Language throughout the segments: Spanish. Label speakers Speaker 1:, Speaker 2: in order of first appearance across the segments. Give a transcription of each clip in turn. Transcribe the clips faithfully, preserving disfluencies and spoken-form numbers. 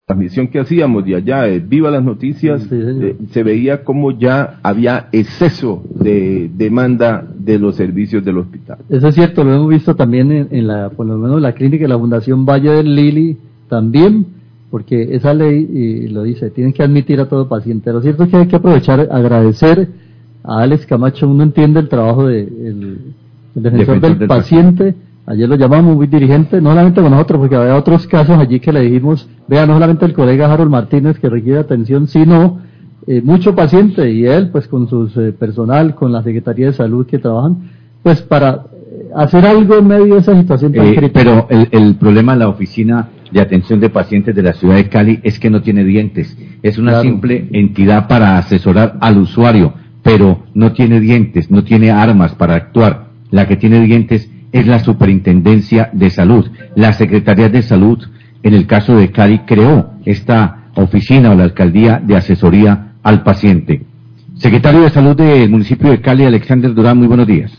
Speaker 1: transmisión que hacíamos de allá, de Viva las Noticias,
Speaker 2: sí,
Speaker 1: eh, se veía como ya había exceso de demanda de los servicios del hospital.
Speaker 2: Eso es cierto, lo hemos visto también en, en la, por lo menos la clínica de la Fundación Valle del Lili también, porque esa ley y lo dice, tienen que admitir a todo paciente. Lo cierto es que hay que aprovechar, agradecer a Alex Camacho. Uno entiende el trabajo de, el, el defensor, defensor del, del paciente. paciente. Ayer lo llamamos muy dirigente, no solamente con nosotros, porque había otros casos allí que le dijimos, vea, no solamente el colega Harold Martínez que requiere atención, sino eh, mucho paciente, y él pues con su eh, personal, con la Secretaría de Salud que trabajan, pues para eh, hacer algo en medio de esa situación tan
Speaker 3: eh,
Speaker 2: crítica.
Speaker 3: Pero el, el problema de la Oficina de Atención de Pacientes de la ciudad de Cali es que no tiene dientes, es una claro. simple entidad para asesorar al usuario, pero no tiene dientes, no tiene armas para actuar. La que tiene dientes es la Superintendencia de Salud. La Secretaría de Salud, en el caso de Cali, creó esta oficina o la alcaldía de asesoría al paciente. Secretario de Salud del municipio de Cali, Alexander Durán, muy buenos días.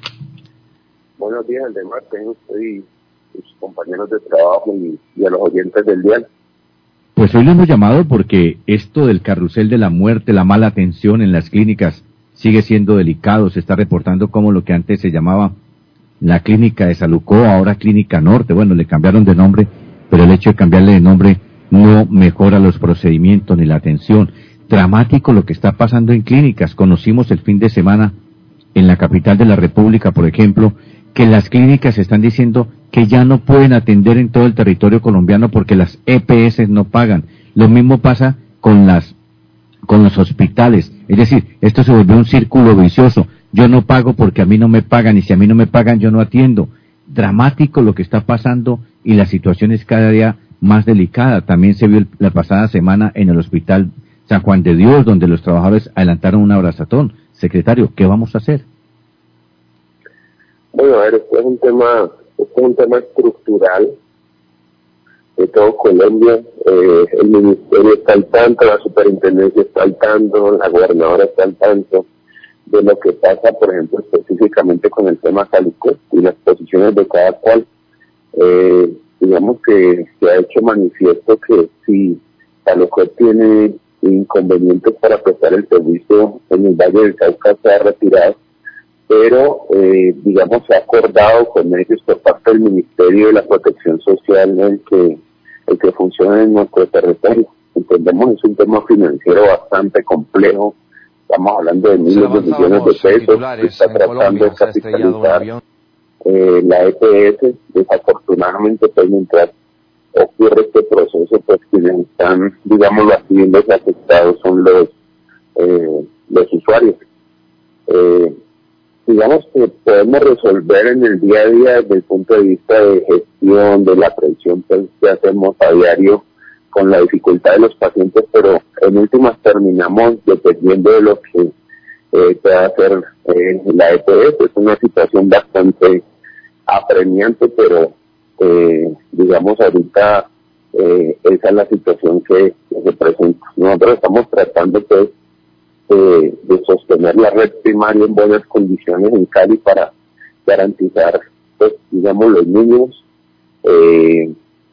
Speaker 4: Buenos días, Aldemar, tengo usted y sus compañeros de trabajo y, y a los oyentes del día.
Speaker 3: Pues hoy lo hemos llamado porque esto del carrusel de la muerte, la mala atención en las clínicas sigue siendo delicado. Se está reportando como lo que antes se llamaba la clínica de Salucó, ahora Clínica Norte. Bueno, le cambiaron de nombre, pero el hecho de cambiarle de nombre no mejora los procedimientos ni la atención. Dramático lo que está pasando en clínicas. Conocimos el fin de semana en la capital de la República, por ejemplo, que las clínicas están diciendo que ya no pueden atender en todo el territorio colombiano porque las E P S no pagan. Lo mismo pasa con las con los hospitales. Es decir, esto se volvió un círculo vicioso. Yo no pago porque a mí no me pagan, y si a mí no me pagan, yo no atiendo. Dramático lo que está pasando, y la situación es cada día más delicada. También se vio el, la pasada semana en el Hospital San Juan de Dios, donde los trabajadores adelantaron un abrazatón. Secretario, ¿qué vamos a hacer?
Speaker 4: Bueno, a ver, esto es un tema, esto es un tema estructural de todo Colombia. Eh, el ministerio está al tanto, la superintendencia está al tanto, la gobernadora está al tanto de lo que pasa, por ejemplo, específicamente con el tema Salucó y las posiciones de cada cual. Eh, digamos que se ha hecho manifiesto que si Salucó tiene inconvenientes para prestar el servicio en el Valle del Cauca, se ha retirado, pero eh, digamos se ha acordado con ellos por parte del Ministerio de la Protección Social el que el que funcione en nuestro territorio. Entendemos es un tema financiero bastante complejo. Estamos hablando de miles de millones de pesos que está tratando de capitalizar eh, la E P S. Desafortunadamente, pues mientras ocurre este proceso, pues quienes están, digamos, así, los afectados son los eh, los usuarios. Eh, digamos que podemos resolver en el día a día desde el punto de vista de gestión, de la atención pues, que hacemos a diario con la dificultad de los pacientes, pero en últimas terminamos dependiendo de lo que eh, pueda hacer eh, la E P S. Es una situación bastante apremiante, pero eh, digamos ahorita eh, esa es la situación que, que se presenta. Nosotros estamos tratando pues de, de sostener la red primaria en buenas condiciones en Cali para garantizar pues digamos los mínimos. Eh,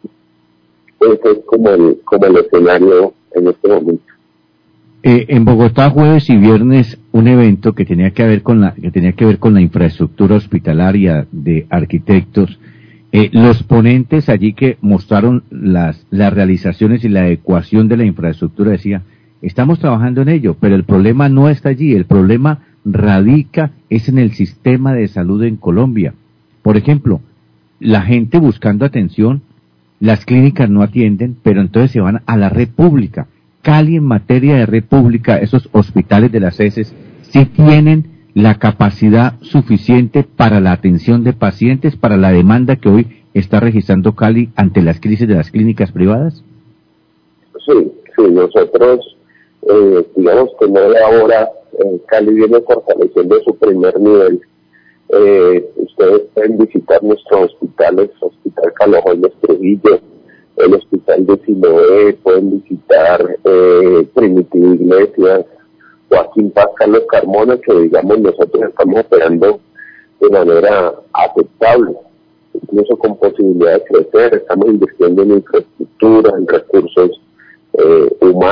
Speaker 4: ese es como el, como el escenario en este momento.
Speaker 3: Eh, en Bogotá, jueves y viernes, un evento que tenía que ver con la que tenía que ver con la infraestructura hospitalaria de arquitectos. Eh, los ponentes allí que mostraron las las realizaciones y la adecuación de la infraestructura decía, estamos trabajando en ello, pero el problema no está allí, el problema radica es en el sistema de salud en Colombia. Por ejemplo, la gente buscando atención, las clínicas no atienden, pero entonces se van a la red pública. Cali en materia de red pública, esos hospitales de las E S S sí tienen la capacidad suficiente para la atención de pacientes, para la demanda que hoy está registrando Cali ante las crisis de las clínicas privadas.
Speaker 4: Sí, sí, nosotros, eh, digamos que no de ahora, eh, Cali viene fortaleciendo su primer nivel. Eh, ustedes pueden visitar nuestros hospitales, Hospital Calojón de Trujillo, el Hospital de Siloé, pueden visitar eh, Primitivo Iglesias, Joaquín Paz, Carlos Carmona, que digamos nosotros estamos operando de manera aceptable, incluso con posibilidad de crecer. Estamos invirtiendo en infraestructura, en recursos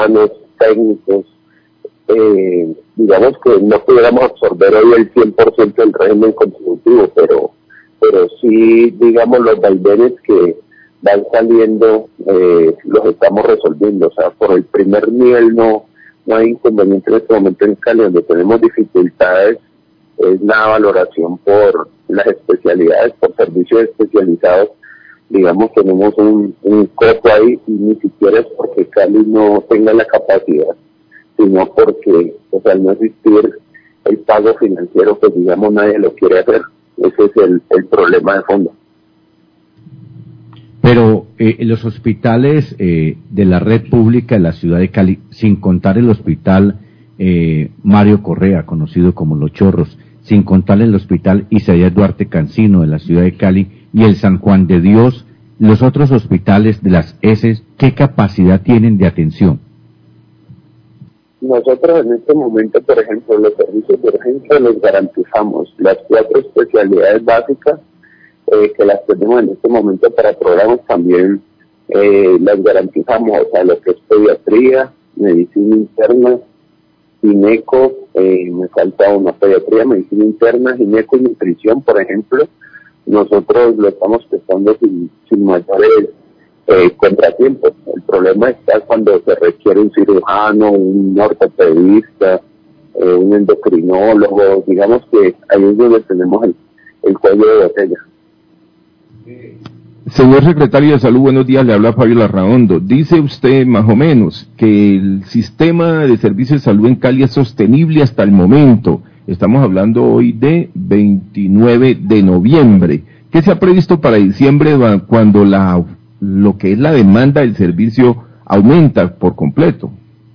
Speaker 4: humanos, técnicos, eh, digamos que no pudiéramos absorber hoy el cien por ciento del régimen contributivo, pero pero sí, digamos, los vaivenes que van saliendo eh, los estamos resolviendo. O sea, por el primer nivel no, no hay inconveniente en este momento en Cali. Donde tenemos dificultades es la valoración por las especialidades, por servicios especializados. Digamos, tenemos un, un copo ahí, y ni siquiera es porque Cali no tenga la capacidad, sino porque, o sea, al no existir el pago financiero, pues digamos, nadie lo quiere hacer. Ese es el, el problema de fondo.
Speaker 3: Pero eh, los hospitales eh, de la red pública de la ciudad de Cali, sin contar el hospital eh, Mario Correa, conocido como Los Chorros, sin contar el hospital Isaías Duarte Cancino de la ciudad de Cali y el San Juan de Dios, los otros hospitales de las S, ¿qué capacidad tienen de atención?
Speaker 4: Nosotros en este momento, por ejemplo, los servicios de urgencia los garantizamos. Las cuatro especialidades básicas eh, que las tenemos en este momento para programas también eh, las garantizamos. O sea, lo que es pediatría, medicina interna, gineco, eh, me falta una pediatría, medicina interna, gineco y nutrición, por ejemplo. Nosotros lo estamos prestando sin, sin mayores eh, contratiempos. El problema está cuando se requiere un cirujano, un ortopedista, eh, un endocrinólogo. Digamos que ahí es donde tenemos el, el cuello de botella.
Speaker 1: Señor secretario de Salud, buenos días, le habla Fabio Larraondo. Dice usted más o menos que el sistema de servicios de salud en Cali es sostenible hasta el momento. Estamos hablando hoy de veintinueve de noviembre. ¿Qué se ha previsto para diciembre cuando la lo que es la demanda del servicio aumenta por completo?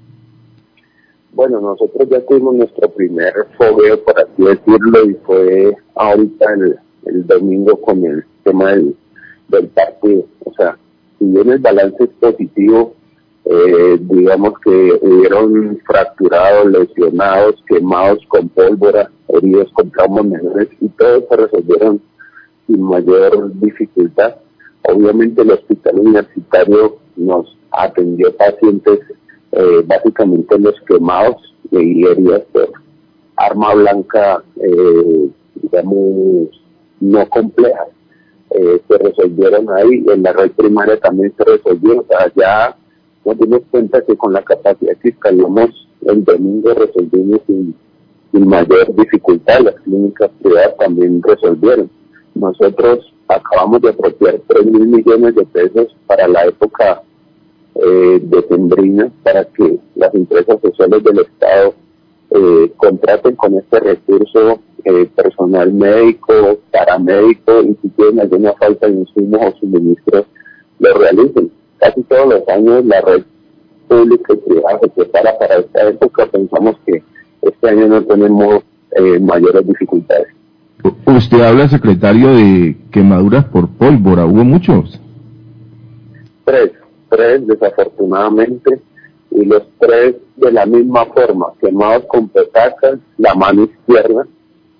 Speaker 4: Bueno, nosotros ya tuvimos nuestro primer fogueo, por así decirlo, y fue ahorita el, el domingo con el tema del, del partido. O sea, si bien el balance es positivo, eh, digamos que hubieron fracturados, lesionados, quemados con pólvora, heridos con traumas menores, y todos se resolvieron sin mayor dificultad. Obviamente el hospital universitario nos atendió pacientes eh, básicamente los quemados y heridas por arma blanca, eh, digamos, no complejas. Eh, se resolvieron ahí, en la red primaria también se resolvieron. O sea, ya nos dimos cuenta que con la capacidad que instalamos el domingo resolvimos sin, sin mayor dificultad. Las clínicas privadas también resolvieron. Nosotros acabamos de apropiar tres mil millones de pesos para la época eh, decembrina, para que las empresas sociales del Estado eh, contraten con este recurso eh, personal médico, paramédico, y si tienen alguna falta de insumos o suministros, lo realicen. Casi todos los años la red pública y privada se prepara para esta época. Pensamos que este año no tenemos eh, mayores dificultades.
Speaker 1: Usted habla, secretario, de quemaduras por pólvora. ¿Hubo muchos?
Speaker 4: Tres, tres desafortunadamente, y los tres de la misma forma, quemados con petacas, la mano izquierda.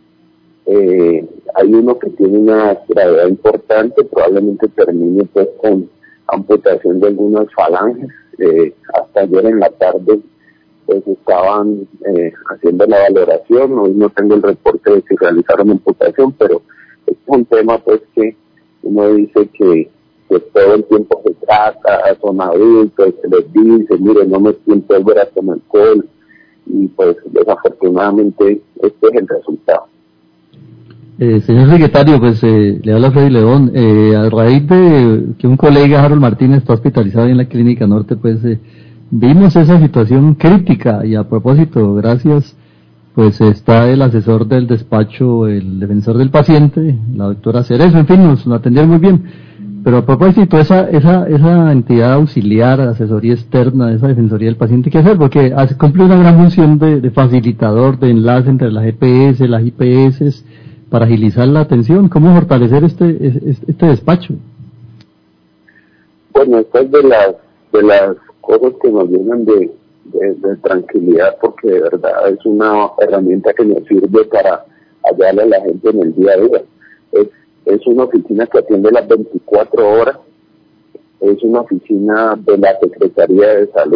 Speaker 4: Eh, hay uno que tiene una gravedad importante, probablemente termine pues con amputación de algunas falanges. Eh, hasta ayer en la tarde pues estaban eh, haciendo la valoración. Hoy no tengo el reporte de si realizaron amputación, pero es un tema pues que uno dice que, que todo el tiempo se trata, son adultos, se les dice, mire, no me siento pólvora con alcohol, y pues desafortunadamente este es el resultado.
Speaker 2: Eh, señor secretario, pues eh, le habla Freddy León. Eh, a raíz de que un colega, Harold Martínez, está hospitalizado en la Clínica Norte, pues eh, vimos esa situación crítica, y a propósito, gracias, pues está el asesor del despacho, el defensor del paciente, la doctora Cerezo, en fin, nos lo atendieron muy bien. Pero a propósito, esa esa esa entidad auxiliar, asesoría externa, esa defensoría del paciente, ¿qué hacer? Porque hace, cumple una gran función de, de facilitador, de enlace entre las E P S, las I P S, para agilizar la atención. ¿Cómo fortalecer este este, este despacho?
Speaker 4: Bueno, esta es de las, de las cosas que nos llenan de, de, de tranquilidad, porque de verdad es una herramienta que nos sirve para ayudarle a la gente en el día a día. Es, es una oficina que atiende las veinticuatro horas, es una oficina de la Secretaría de Salud,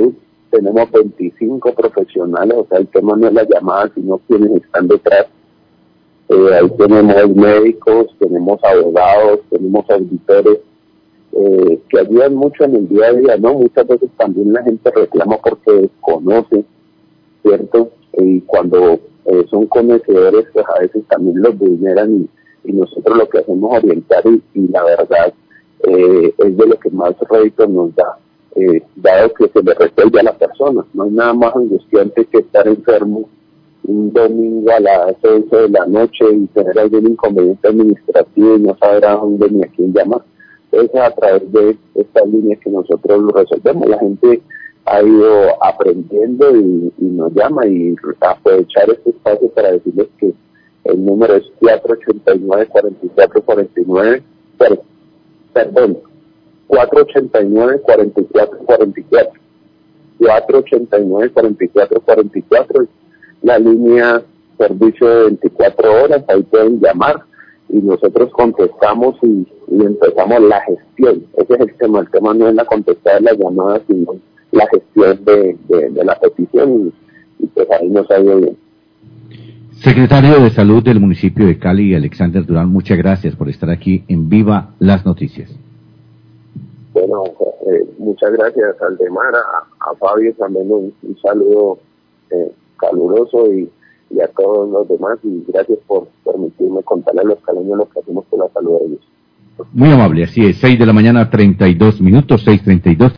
Speaker 4: tenemos veinticinco profesionales, o sea, el tema no es la llamada, sino quienes están detrás. Eh, ahí tenemos médicos, tenemos abogados, tenemos auditores, eh, que ayudan mucho en el día a día, ¿no? Muchas veces también la gente reclama porque desconoce, ¿cierto? Y cuando eh, son conocedores, pues a veces también los vulneran y, y nosotros lo que hacemos es orientar y, y la verdad eh, es de lo que más rédito nos da, eh, dado que se le resuelve a la persona. No hay nada más angustiante que estar enfermo un domingo a las once de la noche y tener algún inconveniente administrativo y no saber a dónde ni a quién llamar. Entonces, a través de estas líneas que nosotros lo resolvemos, la gente ha ido aprendiendo y, y nos llama, y aprovechar este espacio para decirles que el número es cuatro ochenta y nueve, cuarenta y cuatro cuarenta y nueve, perdón, cuatro ochenta y nueve, cuarenta y cuatro cuarenta y cuatro, cuatro ochenta y nueve, cuarenta y cuatro cuarenta y cuatro, la línea servicio de veinticuatro horas, ahí pueden llamar y nosotros contestamos y, y empezamos la gestión. Ese es el tema, el tema no es la contestada de las llamadas, sino la gestión de, de, de la petición, y, y pues ahí nos ha ido bien.
Speaker 3: Secretario de Salud del municipio de Cali, Alexander Durán, muchas gracias por estar aquí en Viva las Noticias.
Speaker 4: Bueno, eh, muchas gracias, Aldemar, a, a Fabio también un, un saludo eh, caluroso y, y a todos los demás, y gracias por permitirme contarle a los caleños lo que hacemos por la salud de ellos.
Speaker 3: Muy amable, así es, seis de la mañana, treinta y dos minutos, seis treinta y dos.